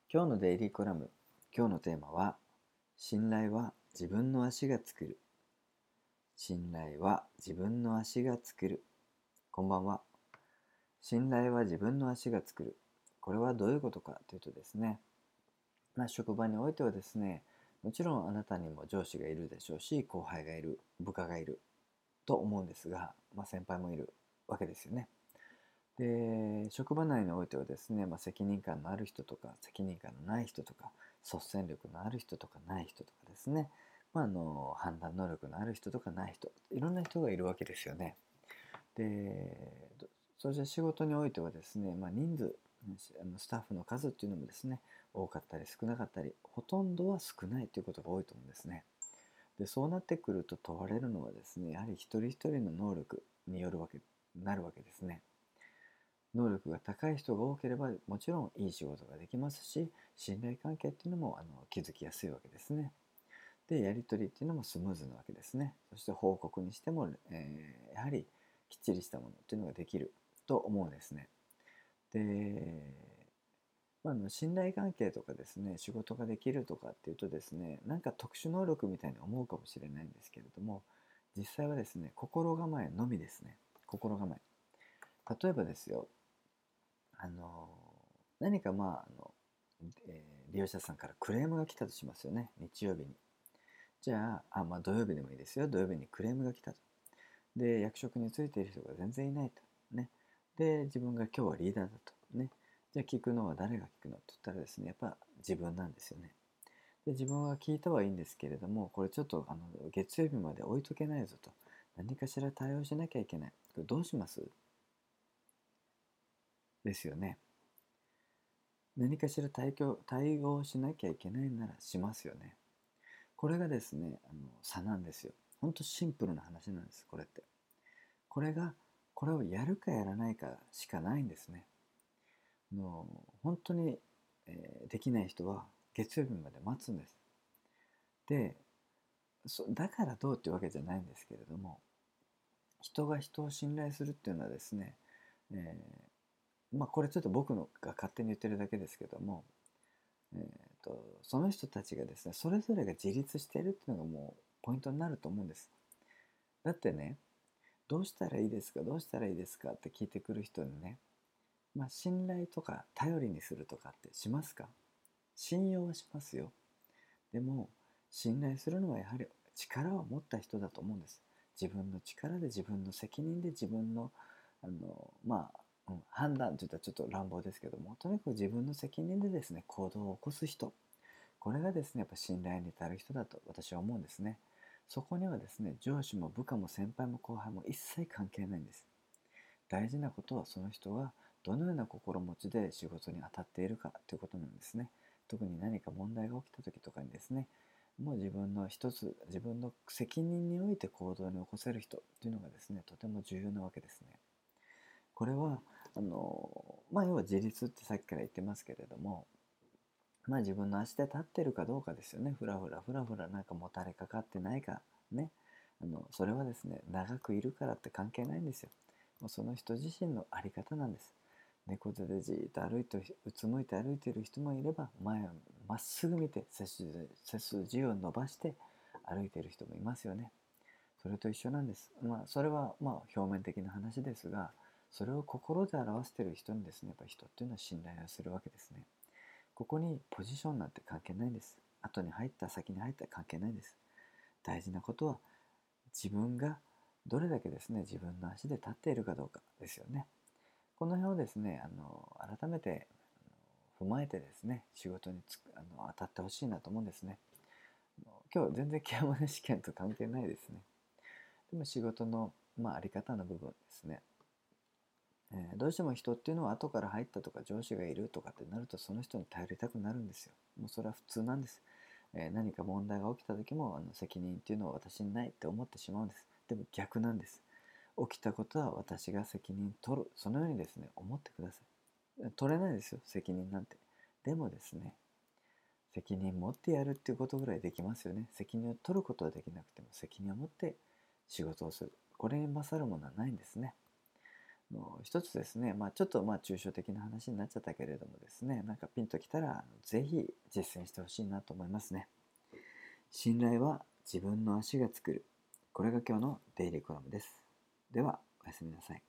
今日のデイリーコラム、今日のテーマは、信頼は自分の足が作る。信頼は自分の足が作る。こんばんは。信頼は自分の足が作る。これはどういうことかというとですね、職場においてはですね、もちろんあなたにも上司がいるでしょうし、後輩がいる、部下がいると思うんですが、先輩もいるわけですよね。で、職場内においてはですね、責任感のある人とか責任感のない人とか、率先力のある人とかない人とかですね、判断能力のある人とかない人、いろんな人がいるわけですよね。で、そして仕事においてはですね、人数、スタッフの数っていうのもですね、多かったり少なかったり、ほとんどは少ないということが多いと思うんですね。で、そうなってくると問われるのはですね、やはり一人一人の能力によるわけ、なるわけですね。能力が高い人が多ければもちろんいい仕事ができますし、信頼関係っていうのも築きやすいわけですね。で、やり取りっていうのもスムーズなわけですね。そして報告にしても、やはりきっちりしたものっていうのができると思うんですね。で、信頼関係とかですね、仕事ができるとかっていうとですね、なんか特殊能力みたいに思うかもしれないんですけれども、実際はですね、心構えのみですね。心構え。例えばですよ、あの何か利用者さんからクレームが来たとしますよね、日曜日に。じゃあ、土曜日でもいいですよ、土曜日にクレームが来たと。で、役職についている人が全然いないと。ね。で、自分が今日はリーダーだと。ね。じゃあ聞くのは誰が聞くのって言ったらですね、やっぱ自分なんですよね。で、自分は聞いたはいいんですけれども、これちょっと月曜日まで置いとけないぞと。何かしら対応しなきゃいけない。これどうしますですよね。何かしら対応しなきゃいけないならしますよね。これがですね、差なんですよ。ほんとシンプルな話なんです、これって。これが、これをやるかやらないかしかないんですね。本当に、できない人は月曜日まで待つんです。で、だからどうっていうわけじゃないんですけれども、人が人を信頼するっていうのはですね、えこれちょっと僕のが勝手に言ってるだけですけども、その人たちがですね、それぞれが自立しているっていうのがもうポイントになると思うんです。だってね、どうしたらいいですか、どうしたらいいですかって聞いてくる人にね、信頼とか頼りにするとかってしますか？信用はしますよ。でも、信頼するのはやはり力を持った人だと思うんです。自分の力で自分の責任で自分の、あの、ま判断といったらちょっと乱暴ですけども、とにかく自分の責任でですね、行動を起こす人。これがですね、やっぱ信頼に足る人だと私は思うんですね。そこにはですね、上司も部下も先輩も後輩も一切関係ないんです。大事なことはその人がどのような心持ちで仕事に当たっているかということなんですね。特に何か問題が起きた時とかにですね、もう自分の責任において行動に起こせる人というのがですね、とても重要なわけですね。これは要は自立ってさっきから言ってますけれども、自分の足で立ってるかどうかですよね。ふらふらなんかもたれかかってないかね。それはですね、長くいるからって関係ないんですよ。もうその人自身の在り方なんです。猫背でじーっと歩いて、うつむいて歩いている人もいれば、前をまっすぐ見て背筋を伸ばして歩いている人もいますよね。それと一緒なんです。それは表面的な話ですが、それを心で表している人にですね、やっぱり人っていうのは信頼をするわけですね。ここにポジションなんて関係ないんです。後に入った先に入った関係ないです。大事なことは自分がどれだけですね、自分の足で立っているかどうかですよね。この辺をですね、改めて踏まえてですね、仕事に当たってほしいなと思うんですね。今日全然ケアマネ試験と関係ないですね。でも仕事の、あり方の部分ですね。どうしても人っていうのは後から入ったとか上司がいるとかってなるとその人に頼りたくなるんですよ。もうそれは普通なんです。何か問題が起きた時も責任っていうのは私にないって思ってしまうんです。でも逆なんです。起きたことは私が責任取る。そのようにですね、思ってください。取れないですよ、責任なんて。でもですね、責任持ってやるっていうことぐらいできますよね。責任を取ることはできなくても責任を持って仕事をする。これに勝るものはないんですね。 一つですね、ちょっと抽象的な話になっちゃったけれどもですね、なんかピンときたらぜひ実践してほしいなと思いますね。信頼は自分の足が作る。これが今日のデイリーコラムです。ではおやすみなさい。